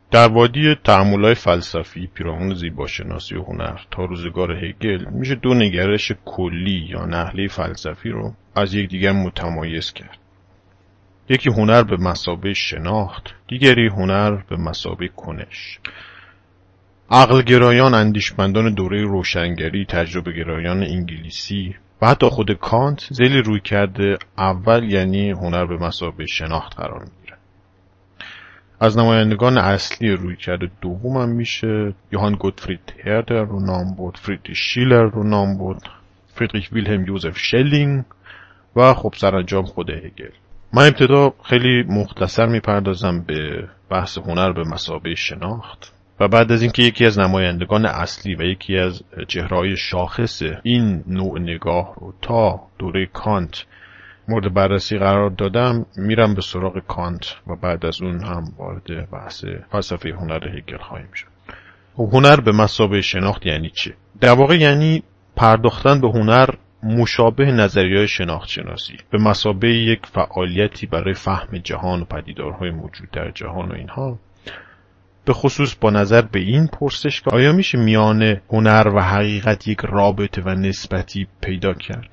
در وادی تأمل‌های فلسفی پیرامون زیباشناسی و هنر تا روزگار هگل میشه دو نگرش کلی یا نحله فلسفی رو از یکدیگر متمایز کرد. یکی هنر به مثابه شناخت، دیگری هنر به مثابه کنش. عقلگرایان، اندیشمندان دوره روشنگری، تجربه گرایان انگلیسی و حتی خود کانت ذیل رویکرد اول یعنی هنر به مثابه شناخت قرار میگیره. از نمایندگان اصلی رویکرد دوم هم میشه یوهان گوتفرید هردر رو نام برد، فریدریش شیلر رو نام برد، فریدریش ویلهلم یوزف شلینگ و خب سرانجام خود هگل. من ابتدا خیلی مختصر میپردازم به بحث هنر به مثابه شناخت و بعد از اینکه یکی از نمایندگان اصلی و یکی از چهره‌های شاخص این نوع نگاه رو تا دوره کانت مورد بررسی قرار دادم، میرم به سراغ کانت و بعد از اون هم وارد بحث فلسفه هنر هگل خواهیم شد. هنر به مثابه شناخت یعنی چه؟ در واقع یعنی پرداختن به هنر مشابه نظریه‌های شناخت شناسی، به مثابه یک فعالیتی برای فهم جهان و پدیدارهای موجود در جهان و اینها، به خصوص با نظر به این پرسش که آیا میشه میان هنر و حقیقت یک رابطه و نسبتی پیدا کرد؟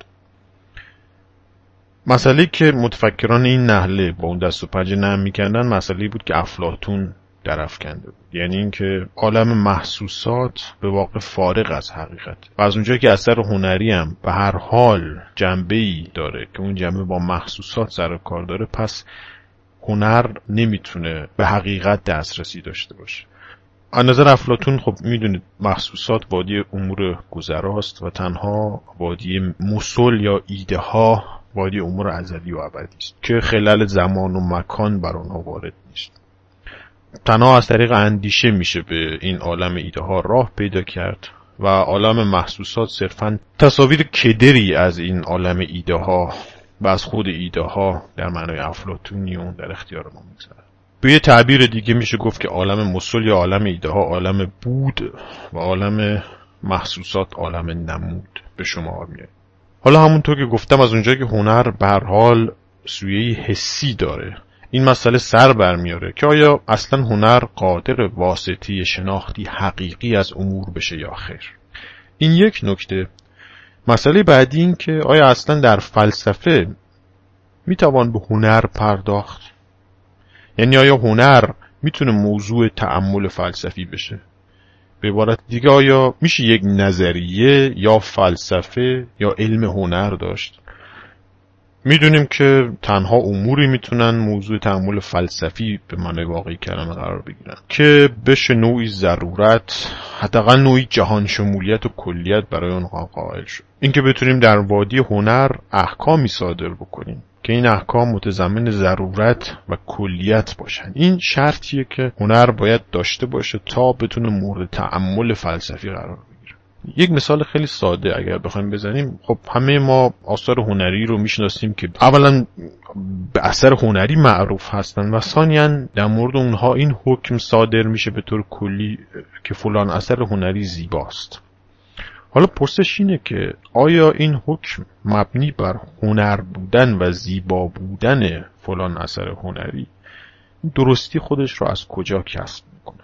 مسئله که متفکران این نحله با اون دست و پنجه نرم میکردن مسئله بود که افلاطون درافکنده بود، یعنی اینکه عالم محسوسات به واقع فارغ از حقیقت و از اونجایی که اثر هنری هم به هر حال جنبه‌ای داره که اون جنبه با محسوسات سر و کار داره، پس هنر نمیتونه به حقیقت دسترسی داشته باشه. از نظر افلاطون خب میدونید محسوسات وادی امور گذراست و تنها وادی مسل یا ایده ها وادی امور ازلی و ابدی است که خلل زمان و مکان بر اونها وارد نیست. تنها از طریق اندیشه میشه به این عالم ایده ها راه پیدا کرد و عالم محسوسات صرفاً تصاویر کدری از این عالم ایده ها و از خود ایده ها در معنای افلاطونیون در اختیار ما میگذارد. به یه تعبیر دیگه میشه گفت که عالم مسل یا عالم ایده ها عالم بود و عالم محسوسات عالم نمود به شما میاد. حالا همونطور که گفتم از اونجایی که هنر به هر حال سویه‌ای حسی داره، این مسئله سر برمیاره که آیا اصلا هنر قادر واسطه شناختی حقیقی از امور بشه یا خیر. این یک نکته. مسئله بعدی این که آیا اصلا در فلسفه میتوان به هنر پرداخت؟ یعنی آیا هنر میتونه موضوع تأمل فلسفی بشه؟ به عبارت دیگه آیا میشه یک نظریه یا فلسفه یا علم هنر داشت؟ میدونیم که تنها اموری میتونن موضوع تأمل فلسفی به معنای واقعی کلمه قرار بگیرن که بشه نوعی ضرورت، حداقل نوعی جهان شمولیت و کلیت برای اونها قائل شد. اینکه بتونیم در وادی هنر احکامی صادر بکنیم که این احکام متضمن ضرورت و کلیت باشن، این شرطیه که هنر باید داشته باشه تا بتونه مورد تأمل فلسفی قرار بگیره. یک مثال خیلی ساده اگر بخوایم بزنیم، خب همه ما آثار هنری رو میشناسیم که اولا به اثر هنری معروف هستن و ثانیاً در مورد اونها این حکم صادر میشه به طور کلی که فلان اثر هنری زیباست. حالا پرسش اینه که آیا این حکم مبنی بر هنر بودن و زیبا بودن فلان اثر هنری درستی خودش رو از کجا کسب میکنه؟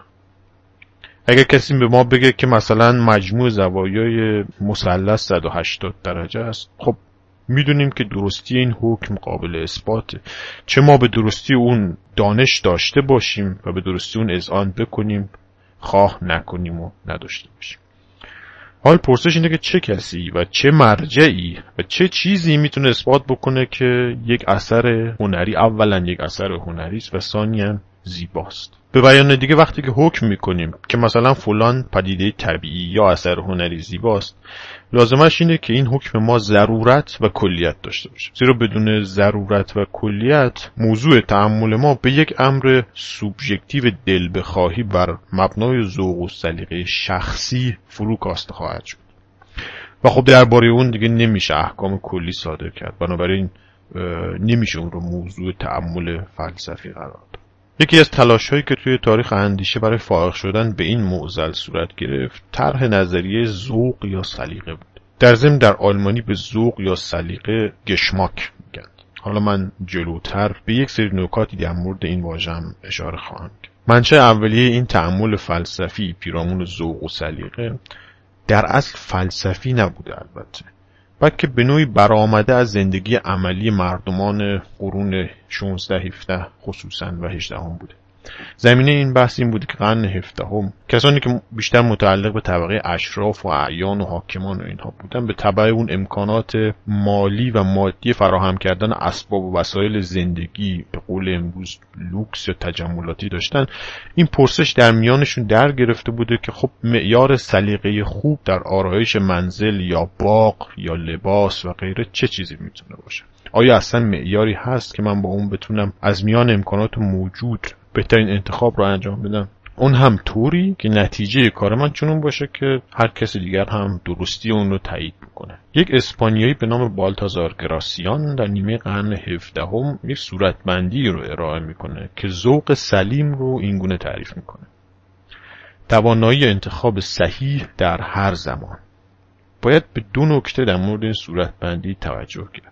اگر کسی به ما بگه که مثلا مجموع زوایای مثلث 180 درجه است، خب میدونیم که درستی این حکم قابل اثباته، چه ما به درستی اون دانش داشته باشیم و به درستی اون اذعان بکنیم، خواه نکنیم و نداشته باشیم. حال پرسش اینه که چه کسی و چه مرجعی و چه چیزی میتونه اثبات بکنه که یک اثر هنری اولا یک اثر هنری است و ثانیاً زیباست. به بیان دیگه وقتی که حکم میکنیم که مثلا فلان پدیده طبیعی یا اثر هنری زیباست، لازمش اینه که این حکم ما ضرورت و کلیت داشته باشه، زیرا بدون ضرورت و کلیت موضوع تأمل ما به یک امر سوبژکتیو دل بخواهی بر مبنای ذوق و سلیقه شخصی فرو کاسته خواهد شد و خب درباره اون دیگه نمیشه احکام کلی صادر کرد، بنابراین نمیشه اون رو موضوع تأمل فلسفی قرار داد. یکی از تلاش‌هایی که توی تاریخ اندیشه برای فائق شدن به این معضل صورت گرفت، طرح نظریه ذوق یا سلیقه بود. در ضمن در آلمانی به ذوق یا سلیقه گشماک میگن. حالا من جلوتر به یک سری نکاتی در مورد این واژه هم اشاره خواهم کرد. منشأ اولیه این تأمل فلسفی پیرامون ذوق و سلیقه در اصل فلسفی نبوده البته، بلکه به نوعی برآمده از زندگی عملی مردمان قرون 16 17 خصوصا و 18 بوده. زمینه این بحث این بوده که قرن 17 کسانی که بیشتر متعلق به طبقه اشراف و اعیان و حاکمان و اینها بودن، به تبع اون امکانات مالی و مادی فراهم کردن اسباب و وسایل زندگی به قول امروز لوکس یا تجملاتی داشتن. این پرسش در میانشون در گرفته بوده که خب معیار سلیقه خوب در آرایش منزل یا باغ یا لباس و غیره چه چیزی میتونه باشه؟ آیا اصلا معیاری هست که من با اون بتونم از میان امکانات موجود بهترین انتخاب رو انجام بدم؟ اون هم طوری که نتیجه کار من چنون باشه که هر کسی دیگر هم درستی اون رو تایید میکنه. یک اسپانیایی به نام بالتازار گراسیان در نیمه قرن 17 یک صورتبندی رو ارائه میکنه که ذوق سلیم رو اینگونه تعریف میکنه: توانایی انتخاب صحیح در هر زمان. باید به دو نکته در مورد این صورتبندی توجه کرد.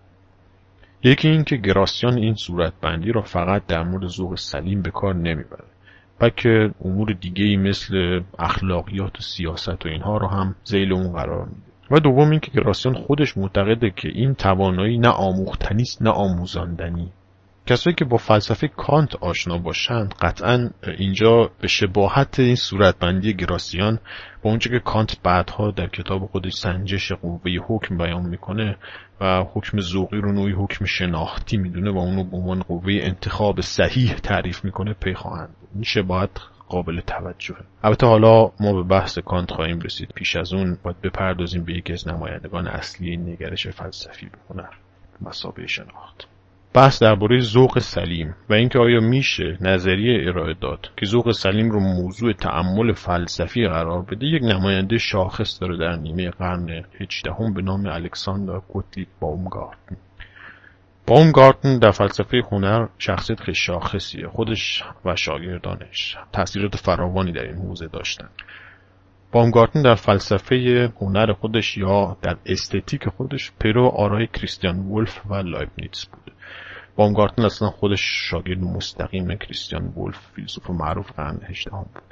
یکی این که گراسیان این صورتبندی را فقط در مورد ذوق سلیم به کار نمیبره، بلکه امور دیگه‌ای مثل اخلاقیات و سیاست و اینها رو هم ذیل اون قرار میده. و دوم این که گراسیان خودش معتقده که این توانایی نه آموختنی است نه آموزاندنی. کسایی که با فلسفه کانت آشنا باشند قطعاً اینجا به شباهت این صورتبندی گراسیان با اونچه که کانت بعدها در کتاب خودش سنجش قوه حکم بیان میکنه و حکم ذوقی رو نوعی حکم شناختی میدونه و اونو به عنوان قوه انتخاب صحیح تعریف میکنه پی خواهند بود. این شباهت قابل توجهه. البته حالا ما به بحث کانت خواهیم رسید. پیش از اون باید بپردازیم به یکی از نمایندگان اصلی این نگرش فلسفی به هنر، مثابه شناخت. بحث درباره ذوق سلیم و اینکه آیا میشه نظریه ارائه داد که ذوق سلیم رو موضوع تأمل فلسفی قرار بده، یک نماینده شاخص داره در نیمه قرن 18 به نام الکساندر گوتلیب باومگارتن. باومگارتن در فلسفه هنر شخصیت خیلی شاخصیه. خودش و شاگردانش تأثیرات فراوانی در این حوزه داشتن. باومگارتن در فلسفه هنر خودش یا در استتیک خودش پیرو آرای کریستیان وولف و لایبنیتس بود. باومگارتن اصلا خودش شاگرد مستقیم کریستیان وولف، فیلسوف معروف قرن 18 بود.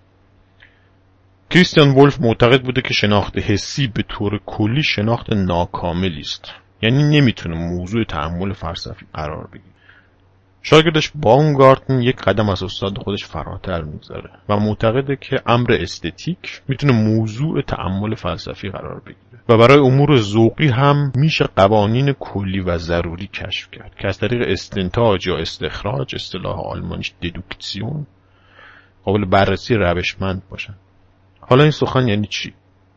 کریستیان وولف معتقد بوده که شناخت حسی به طور کلی شناخت ناکاملی است، یعنی نمیتونه موضوع تأمل فلسفی قرار بگیره. شاگردش باومگارتن یک قدم از استاد خودش فراتر میذاره و معتقده که امر استتیک میتونه موضوع تأمل فلسفی قرار بگیره و برای امور ذوقی هم میشه قوانین کلی و ضروری کشف کرد که از طریق استنتاج یا استخراج، اصطلاح آلمانیش ددوکسیون، قابل بررسی روشمند باشن. حالا این سخن یعنی چی؟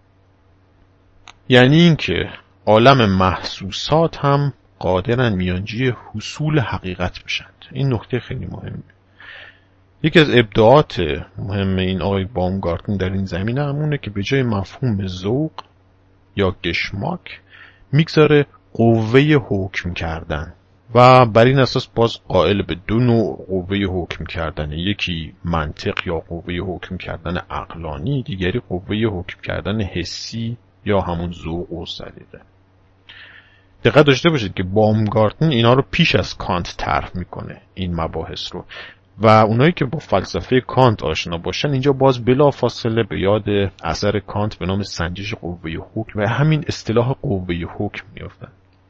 یعنی این که عالم محسوسات هم قادرن میانجی حصول حقیقت بشند. این نکته خیلی مهمه. یکی از ابداعات مهم این آقای باومگارتن در این زمینه همونه که به جای مفهوم ذوق یا گشماک میگذاره قوه حکم کردن و بر این اساس باز قائل به دو نوع قوه حکم کردن: یکی منطق یا قوه حکم کردن عقلانی، دیگری قوه حکم کردن حسی یا همون ذوق و سلیقه. دقت داشته باشید که باومگارتن اینا رو پیش از کانت طرح میکنه این مباحث رو، و اونایی که با فلسفه کانت آشنا باشن اینجا باز بلا فاصله به یاد اثر کانت به نام سنجش قوه حکم و همین اصطلاح قوه حکم میافتن.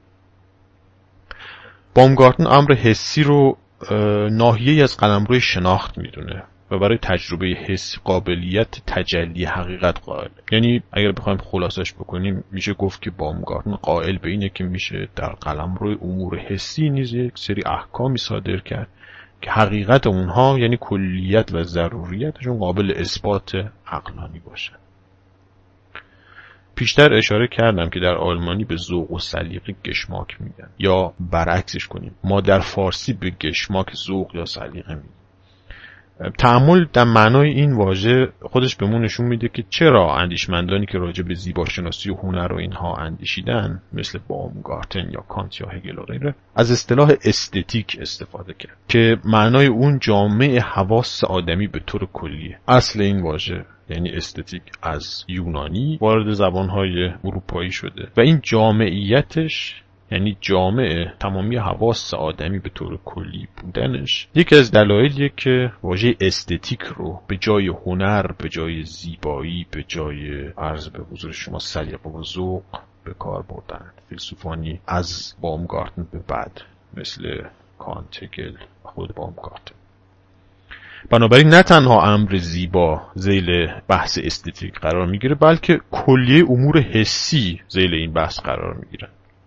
باومگارتن امر حسی رو ناحیه‌ای از قلمرو شناخت میدونه و برای تجربه حسی قابلیت تجلی حقیقت قائل. یعنی اگر بخوایم خلاصش بکنیم میشه گفت که باومگارتن قائل به اینه که میشه در قلمرو امور حسی نیز یک سری احکامی صادر کرد که حقیقت اونها یعنی کلیت و ضروریتشون قابل اثبات عقلانی باشه. پیشتر اشاره کردم که در آلمانی به ذوق و سلیقه گشماک میگن، یا برعکسش کنیم ما در فارسی به گشماک ذوق یا سلیقه میگیم. تأمل در معنای این واژه خودش بهمون نشون میده که چرا اندیشمندانی که راجع به زیباشناسی و هنر و اینها اندیشیدن مثل باومگارتن یا کانت یا هگل و غیره از اصطلاح استتیک استفاده کرد که معنای اون جامع حواس آدمی به طور کلیه. اصل این واژه یعنی استتیک از یونانی وارد زبانهای اروپایی شده و این جامعیتش یعنی جامع تمامی حواس آدمی به طور کلی بودنش، یکی از دلایلیه که واژه استتیک رو به جای هنر، به جای زیبایی، به جای عرض به حضور شما سلیقه و ذوق به کار بردن فیلسوفانی از بامگارتن به بعد، مثل کانت، هگل و خود بامگارتن. بنابراین نه تنها امر زیبا ذیل بحث استتیک قرار میگیره، بلکه کلیه امور حسی ذیل این بحث قرار میگیره.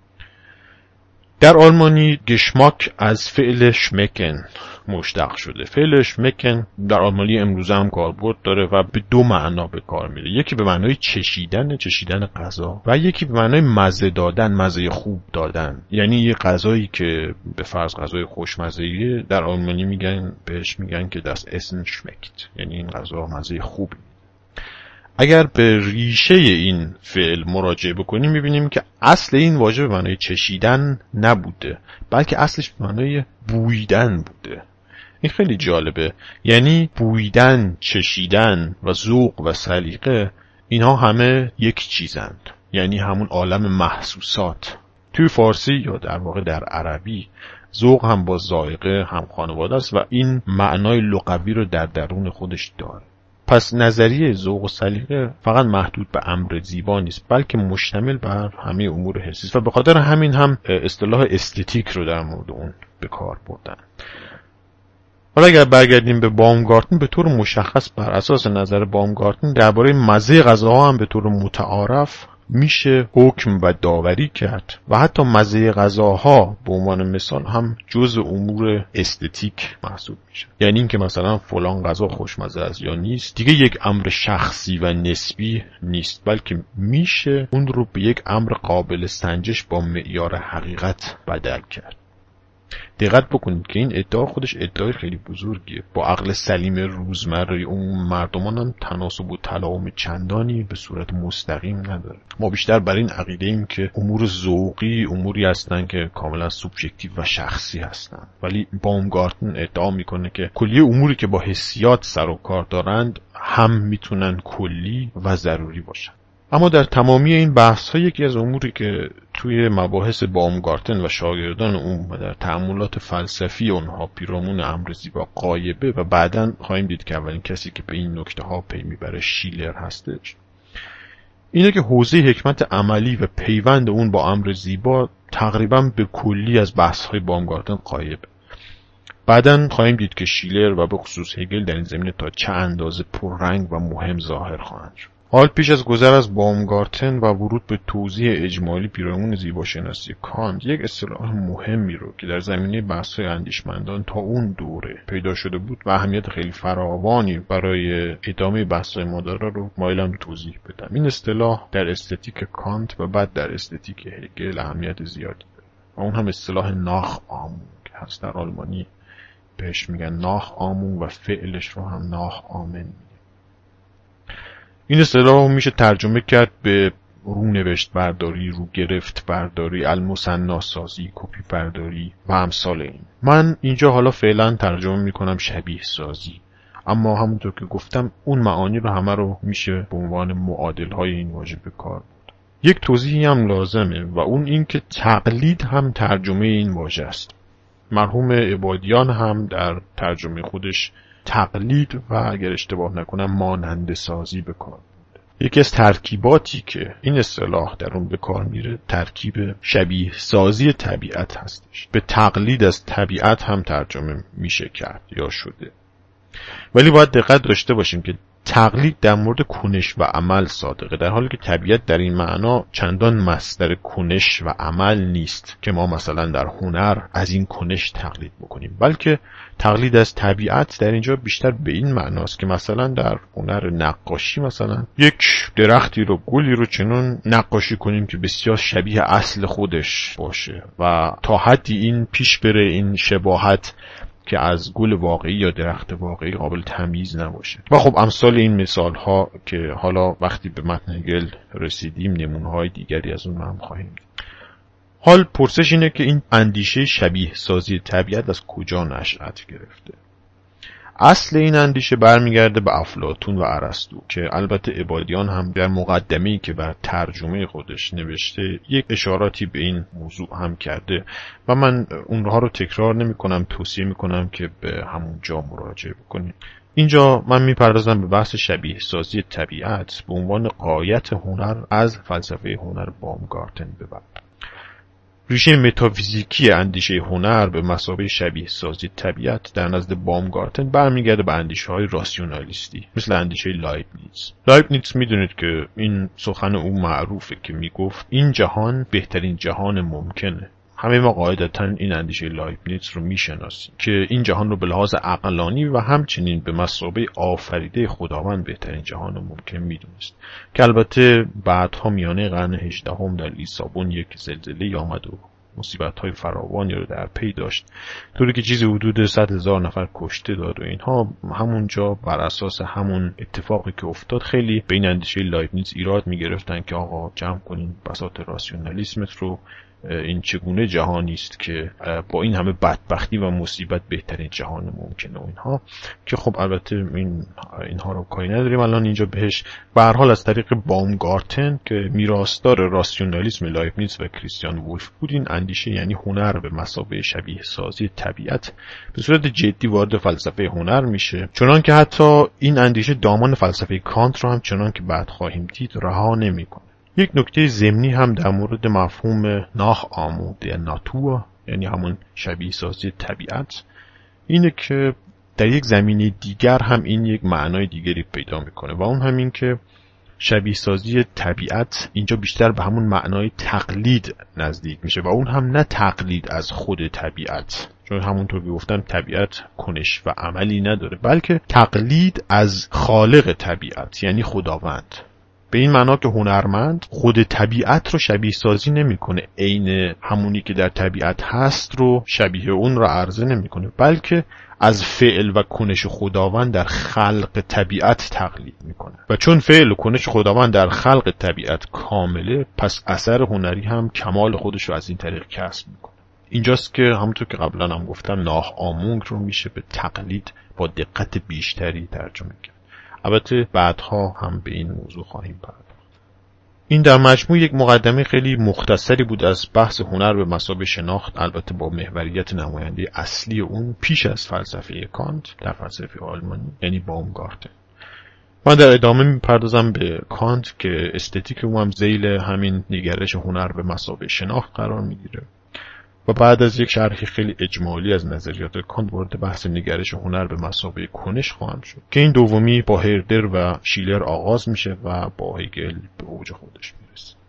در آلمانی گشماک از فعل شمکن مشتق شده. فعل شمکن در آلمانی امروزه هم کاربرد داره و به دو معنا به کار میره. یکی به معنای چشیدن غذا و یکی به معنای مزه دادن، مزه خوب دادن. یعنی یه غذایی که به فرض غذای خوشمزه‌ایه، در آلمانی بهش میگن که das Essen schmeckt، یعنی این غذا مزه خوبی. اگر به ریشه این فعل مراجعه بکنیم میبینیم که اصل این واژه به معنای چشیدن نبوده، بلکه اصلش به معنای بویدن بوده. این خیلی جالبه. یعنی بویدن، چشیدن و ذوق و سلیقه اینها همه یک چیزند، یعنی همون عالم محسوسات. توی فارسی یا در واقع در عربی ذوق هم با ذائقه هم خانواده است و این معنای لغوی رو در درون خودش داره. پس نظریه ذوق و سلیقه فقط محدود به امر زیبا نیست، بلکه مشتمل بر همه امور حسی است و به خاطر همین هم اصطلاح استتیک رو در مورد اون به کار بردن. حالا اگر برگردیم به بامگارتن، به طور مشخص بر اساس نظر بامگارتن درباره مزه غذاها هم به طور متعارف میشه حکم و داوری کرد و حتی مزه غذاها به عنوان مثال هم جزء امور استتیک محسوب میشه. یعنی اینکه مثلا فلان غذا خوشمزه است یا نیست دیگه یک امر شخصی و نسبی نیست، بلکه میشه اون رو به یک امر قابل سنجش با معیار حقیقت بدل کرد. دقت بکنید که این ادعا خودش ادعای خیلی بزرگیه. با عقل سلیم روزمره اون مردمان هم تناسب و تلاهم چندانی به صورت مستقیم نداره. ما بیشتر بر این عقیده ایم که امور ذوقی اموری هستن که کاملا سوبژکتیو و شخصی هستن، ولی بامگارتن ادعا میکنه که کلیه اموری که با حسیات سر و کار دارند هم میتونن کلی و ضروری باشن. اما در تمامی این بحث ها یکی از اموری که توی مباحث بامگارتن و شاگردان اون و در تأملات فلسفی اونها پیرامون امر زیبا غایبه و بعداً خواهیم دید که اولین کسی که به این نکته ها پی میبره شیلر هستش، اینه که حوزه حکمت عملی و پیوند اون با امر زیبا تقریباً به کلی از بحث های بامگارتن غایبه. بعداً خواهیم دید که شیلر و به خصوص هگل در این زمینه تا چه اندازه پررنگ و مهم ظاهر خواهند شد. حال پیش از گذر از بامگارتن و ورود به توضیح اجمالی پیرامون زیباشناسی کانت، یک اصطلاح مهمی رو که در زمینه بحث‌های اندیشمندان تا اون دوره پیدا شده بود و اهمیت خیلی فراوانی برای ادامه بحث‌های ما داره رو مایلم توضیح بدم. این اصطلاح در استتیک کانت و بعد در استتیک هگل اهمیت زیادی داره و اون هم اصطلاح ناخ آمونگ هست. در آلمانی بهش میگن ناخ آمونگ و فعلش رو هم ناخ آمن. این اصطلاح میشه ترجمه کرد به رونوشت برداری، رو گرفت برداری، المثنی سازی، کپی برداری و امثال این. من اینجا حالا فعلا ترجمه میکنم شبیه سازی، اما همونطور که گفتم اون معانی رو همه رو میشه به عنوان معادل های این واژه به کار برد. یک توضیحی هم لازمه و اون این که تقلید هم ترجمه این واژه است. مرحوم عبادیان هم در ترجمه خودش تقلید و اگر اشتباه نکنم ماننده سازی به کار برده. یکی از ترکیباتی که این اصطلاح در اون به کار میره ترکیب شبیه سازی طبیعت هستش. به تقلید از طبیعت هم ترجمه میشه کرد یا شده، ولی باید دقت داشته باشیم که تقلید در مورد کنش و عمل صادقه، در حالی که طبیعت در این معنا چندان مصدر کنش و عمل نیست که ما مثلا در هنر از این کنش تقلید بکنیم، بلکه تقلید از طبیعت در اینجا بیشتر به این معناست که مثلا در هنر نقاشی مثلا یک درختی رو، گلی رو چنون نقاشی کنیم که بسیار شبیه اصل خودش باشه و تا حدی این پیش بره این شباهت که از گل واقعی یا درخت واقعی قابل تمیز نباشه. و خب امثال این مثال ها که حالا وقتی به متن هگل رسیدیم نمونه های دیگری از اون هم خواهیم دید. حال پرسش اینه که این اندیشه شبیه سازی طبیعت از کجا نشأت گرفته؟ اصل این اندیشه برمیگرده به افلاطون و ارسطو که البته عبادیان هم در مقدمه‌ای که بر ترجمه خودش نوشته یک اشاراتی به این موضوع هم کرده و من اونها رو تکرار نمی‌کنم، توصیه می‌کنم که به همون جا مراجعه بکنید. اینجا من میپردازم به بحث شبیه سازی طبیعت به عنوان غایت هنر از فلسفه هنر بامگارتن به بعد. ریشه متافیزیکی اندیشه هنر به مثابه شبیه سازی طبیعت در نزد بامگارتن برمیگرده به اندیشه‌های راسیونالیستی مثل اندیشه لایبنیتز. لایبنیتز میدونید که این سخن او معروفه که میگفت این جهان بهترین جهان ممکنه. همه ما قاعدتاً این اندیشه لایبنیتز رو میشناسیم که این جهان رو به لحاظ عقلانی و همچنین به مثابه آفریده خداوند بهترین جهان ممکن میدونست که البته بعدها میانه قرن 18 در لیسابون یک زلزله آمد و مصیبت‌های فراوانی رو در پی داشت، طوری که چیزی حدود 100,000 نفر کشته داد و اینها همونجا بر اساس همون اتفاقی که افتاد خیلی به این اندیشه لایبنیتز ایراد میگرفتن که آقا جمع کنین بساط راسیونالیسمت رو، این چگونه جهانی است که با این همه بدبختی و مصیبت بهترین جهان ممکنه و اینها، که خب البته اینها رو کاری نداریم الان اینجا بهش. به هر حال از طریق بامگارتن که میراثدار راسیونالیسم لایبنیتز و کریستیان وولف بود، این اندیشه یعنی هنر به مثابه شبیه سازی طبیعت به صورت جدی وارد فلسفه هنر میشه، چنان که حتی این اندیشه دامان فلسفه کانت رو هم چنان که بعد خواهیم دید رها نمیکنه. یک نکته ضمنی هم در مورد مفهوم ناخآمو در ناتور، یعنی همون شبیه سازی طبیعت، اینه که در یک زمینه دیگر هم این یک معنای دیگری پیدا میکنه و اون همین که شبیه سازی طبیعت اینجا بیشتر به همون معنای تقلید نزدیک میشه و اون هم نه تقلید از خود طبیعت، چون همونطور که گفتم طبیعت کنش و عملی نداره، بلکه تقلید از خالق طبیعت یعنی خداوند. به این معنا که هنرمند خود طبیعت رو شبیه سازی نمیکنه، عین همونی که در طبیعت هست رو شبیه اون رو عرضه نمیکنه، بلکه از فعل و کنش خداوند در خلق طبیعت تقلید میکنه و چون فعل و کنش خداوند در خلق طبیعت کامله، پس اثر هنری هم کمال خودش رو از این طریق کسب میکنه. اینجاست که همونطور که قبلا هم گفتم ناخآمونگ رو میشه به تقلید با دقت بیشتری ترجمه کرد. البته بعدها هم به این موضوع خواهیم پرداخت. این در مجموع یک مقدمه خیلی مختصری بود از بحث هنر به مثابه شناخت، البته با محوریت نماینده اصلی اون پیش از فلسفه کانت در فلسفه آلمانی یعنی بامگارتن. من در ادامه میپردازم به کانت که استتیک او هم ذیل همین نگرش هنر به مثابه شناخت قرار میگیره و بعد از یک شرحی خیلی اجمالی از نظریات کانت وارد بحث نگرش هنر به مثابه کنش خواهم شد که این دومی با هردر و شیلر آغاز میشه و با هگل به اوج خودش میرسه.